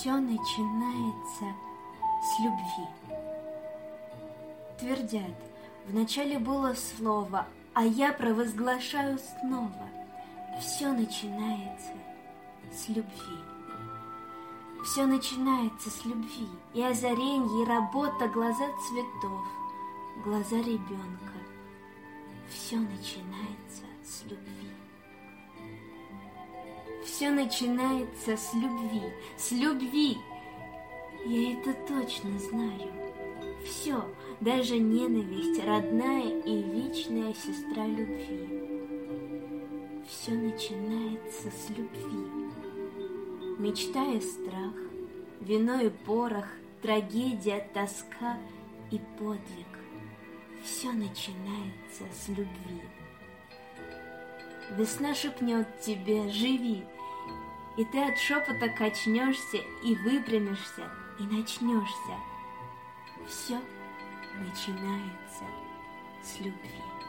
Все начинается с любви. Твердят, вначале было слово, а я провозглашаю снова. Все начинается с любви. Все начинается с любви, и озаренье, и работа, глаза цветов, глаза ребенка. Все начинается с любви. Все начинается с любви, с любви. Я это точно знаю. Все, даже ненависть, родная и вечная сестра любви. Все начинается с любви. Мечта и страх, вино и порох, трагедия, тоска и подвиг. Все начинается с любви. Весна шепнет тебе «живи», и ты от шепота качнешься и выпрямишься, и начнешься. Все начинается с любви.